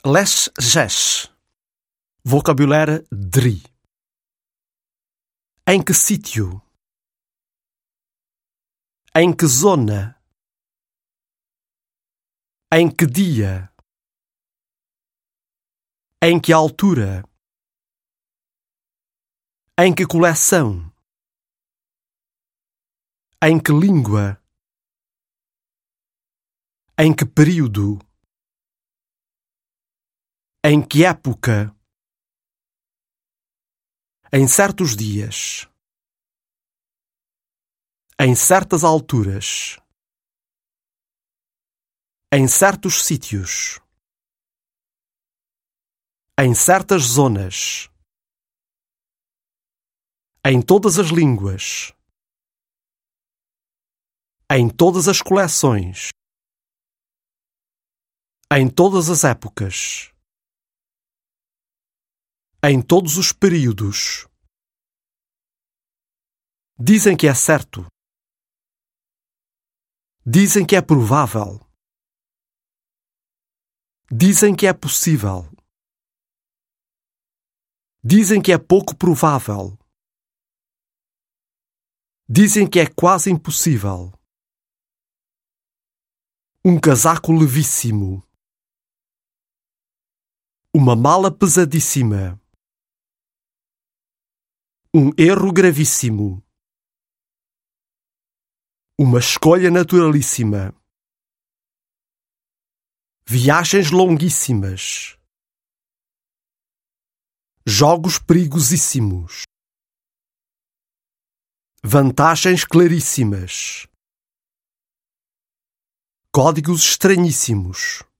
Les ges. Vocabulário dri. Em que sítio? Em que zona? Em que dia? Em que altura? Em que coleção? Em que língua? Em que período? Em que época? Em certos dias. Em certas alturas. Em certos sítios. Em certas zonas. Em todas as línguas. Em todas as coleções. Em todas as épocas. Em todos os períodos. Dizem que é certo. Dizem que é provável. Dizem que é possível. Dizem que é pouco provável. Dizem que é quase impossível. Um casaco levíssimo. Uma mala pesadíssima. Um erro gravíssimo. Uma escolha naturalíssima. Viagens longuíssimas. Jogos perigosíssimos. Vantagens claríssimas. Códigos estranhíssimos.